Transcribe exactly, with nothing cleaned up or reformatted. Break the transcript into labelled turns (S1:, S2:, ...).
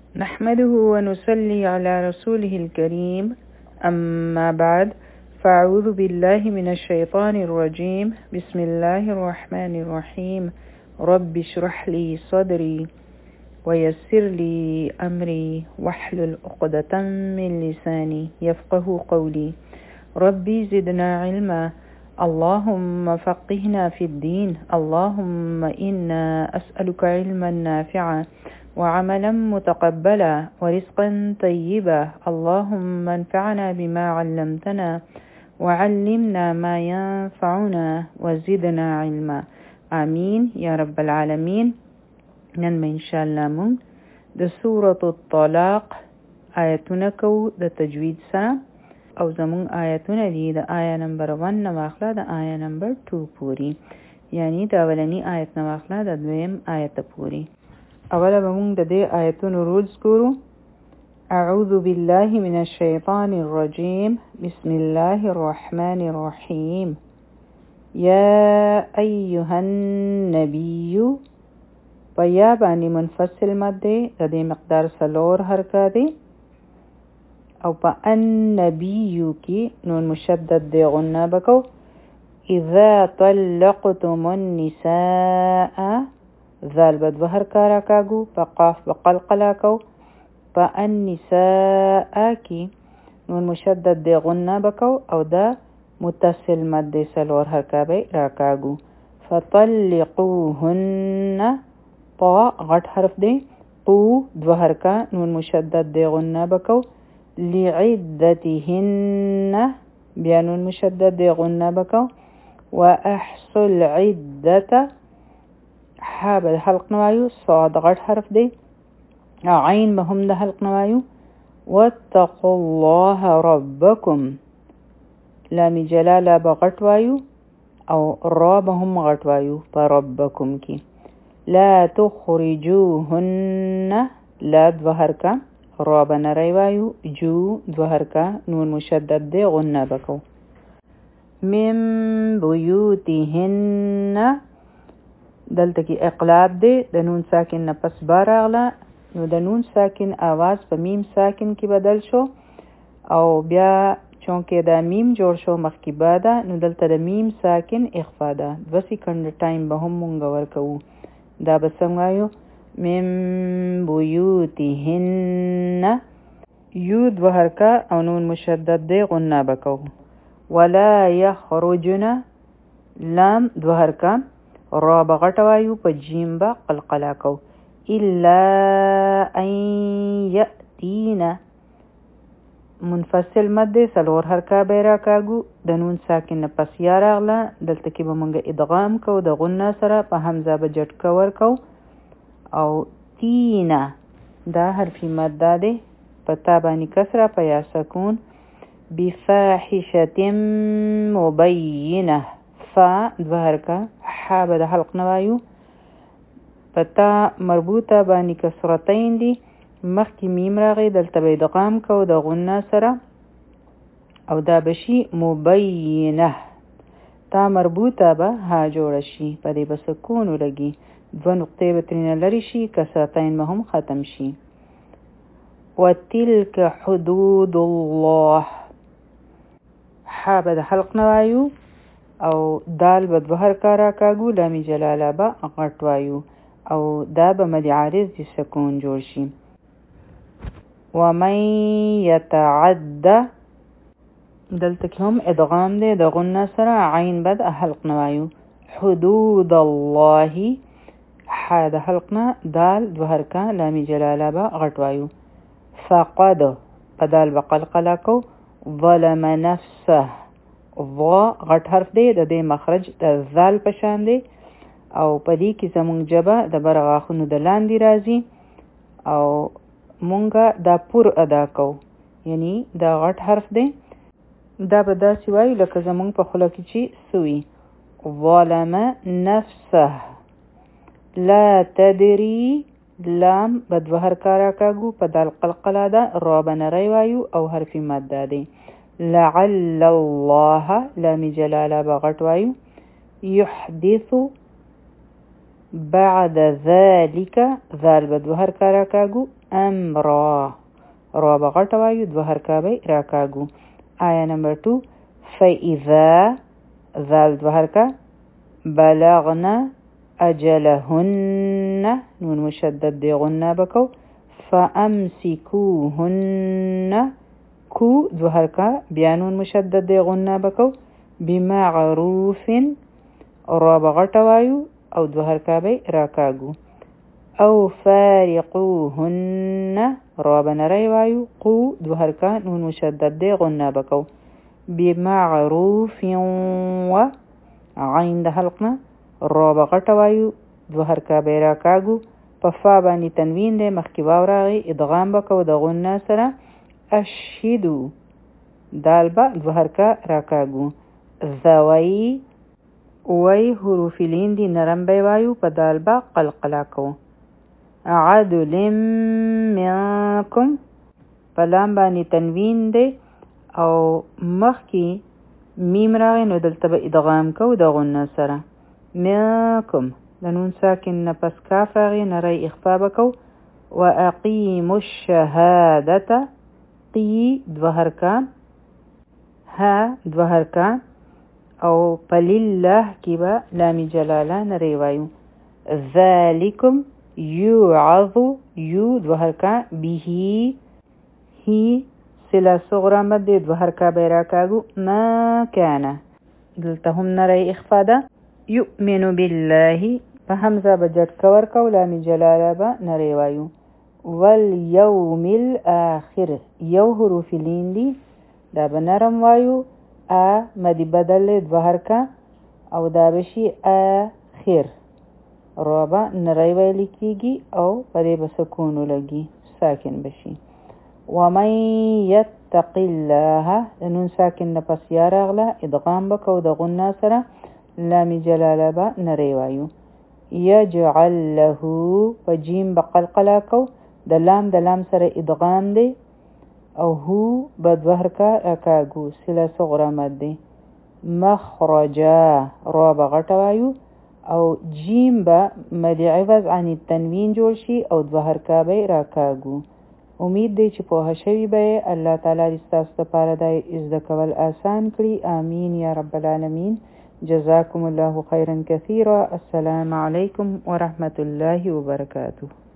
S1: نحمده ونصلي على رسوله الكريم أما بعد فأعوذ بالله من الشيطان الرجيم بسم الله الرحمن الرحيم رب اشرح لي صدري ويسر لي أمري واحلل عقدة من لساني يفقه قولي ربي زدنا علما اللهم فقهنا في الدين اللهم إنا أسألك علما نافعا وعملا متقبلا ورزقا طيبا اللهم انفعنا بما علمتنا وعلمنا ما ينفعنا وزدنا علما آمين يا رب العالمين. نن ما إن شاء الله من د سورة الطلاق آیتونه کو د تجوید سره او زمون آیتونه دي د آیه نمبر ون نواخله د آیه نمبر ټو پوری، یعنی د اولنی آیت نواخله د دویم آیت پوری. اوله به مونږ د دې آیتونو رولز ګورو. اعوذ بالله من الشیطان الرجیم بسم الله الرحمن الرحیم یا ایها النبی په یا باندې منفصل مد دی، د دې مقدار څلور حرکات دی، او په النبیو کې نون مشدد دی غنه بکو. اذا طلقتم النساء ذال بدو حرکارا کاگو، په قاف بقلقلا کو. په النساء کې نون مشدد دی غنه بکو او دا متصل مد دی څلور حرکابی راکاگو. فطلقوهن طا غټ حرف دی، قو دو حرکا نون مشدد دی غنه بکو. لعدتهن بیا نون مشدد دی غنه بکو. واحصوا العدة حا به حلق نوایو، صاد غټ حرف دی، عین به هم د حلق نوایو. واتقوا الله ربکم لام جلاله به غټ وایو او را به هم غټ وایو په ربکم کې. لا تخرجوهن لا دو حرکه را به نری وایو، جو دو حرکه نون مشدد دی غنه بکو. من بیوتهن دلته کې اقلاب دی، د نون ساکن نه پس با راغله، نو د نون ساکن آواز په میم ساکن کې بدل شو او بیا چونکې دا میم جوړ شو مخکې با ده، نو دلته د میم ساکن اخفا ده. دو سیکنډ ټایم به هم مونږ ورکوو. دا به څنګه وایو؟ من بیوتهن یو دو حرکه او نون مشدد دی غنه بکو. ولا یخرجن لام دو حرکه را به غټه وایو، په جیم به قلقلا کو. الا ان یأتینا منفصل مد دی څلور حرکه به راکاږو، د نون ساکن نه پس یا راغله، دلته کې به مونږ ادغام کو د غنه سره، په حمزه به جټکه ورکو. او تینا دا حرفی مد دی، په تا باندې کسره، په یا سکون. بفاحشة مبینه فا دو حرکه، حا به د حلق نوایو، په تا مربوطه باندې کسرتین دی، مخکې میم راغی، دلته به ادغام کو د غنه سره او دا بشي مبینه. تا مربوطه به ها جوړه شي، په دې به سکون ولګي، دو نقطې به ترینه لري شي، کسرتین به هم ختم شي. وتلك حدود الله حا به د حلق نوایو او دال به دو حرکه راکاږو، لامی جلاله به غټ وایو او دا به مد عارض دی سکون جوړ شي. ومن یتعد دلته کې هم ادغام دی د غنه سره، عین به د حلق نوایو. حدود الله حا د حلق نه دال دو حرکه لامی جلاله به غټ وایو. فقد په دال به قلقله کو. ظلم نفسه ظا غټ حرف دی، د دې مخرج د ذال په شان دی او په دې کې زمونږ جبه د بر غاښونو د لاندې راځي او مونږه دا پور ادا کو، یعنی دا غټ حرف دی. دا به داسې وایو لکه زمونږ په خوله کې چې سوي. ظلم نفسه لا تدري لام به دوه حرکه راکاږو، په دال قلقله ده، را به نری وایو او حرفی مده دی. لعل الله لام جلاله به غټ وایو. يحدث بعد ذلك ذال به دوه حرکه راکاږو، امرا را به غټه وایو دوه حرکه راکاږو. آیا نمبر ټو فإذا ذال دوه حرکه بلغنا اجلهن نون مشدد دی غنه بکو. فامسكوهن کو دو حرکه بیا نون مشدد دی غنه بکو. بمعروف را به غټه وایو او دو حرکه بی راکاږو. او فارقوهن را به نری وایو قو دو حرکه نون مشدد دی غنه بکو. بمعروف و عین د حلقنا را به غټه وایو دو حرکه بی راکاږو. په فا باندې تنوین دی مخکې واو راغی ادغام بکو د غنه سره. اشهدو دال با دو حرکه راکاږو. ذوی وی حروف لین دی نرم بی وایو په دال با قلقلا کو. عدل منکم په لام باندې تنوین دی او مخکې میم راغی نو دلته به ادغام کو د غنه سره. منکم د نون ساکن نه پس کاف راغی نری اخفا بکو. و اقیموا الشهادة قی دو حرکه ها دو حرکه او پلله کی با لامی جلاله نری وایو. ذالکم یوعظ یو دو حرکه بیهی هی سلا صغرا مد دو حرکه بیراکاگو. ما کانا دلته هم نری اخفا ده. یؤمن بالله په حمزه به جد کور کو لامی جلاله به نری وایو. والیوم الاخر یو حروف لین دی دا به نرم وایو. ا مدی بدل دو حرکه او دا بشی آخر را به نری ویلی کیگی او پده به سکونو لگی ساکن بشی. ومن یتق الله نون ساکن نپس یا راغله ادغام بکو د غنه سره لامی جلاله به نری وایو. یجعل له په جیم به قلقلا کو د لام د لام سره ادغام دی او هو به دوه حرکه راکاږو سله صغرا مد دی. مخرجا را به غټه وایو او جیم به مد عوض عن التنوین جوړ شي او دوه حرکه به راکاږو. امید دی چې پوهه شوي به الله تعالی دې ستاسو لپاره د زده کول آسان کړي. آمین یا رب العالمین. جزاكم الله خيرا كثيرا. السلام عليكم ورحمة الله وبركاته.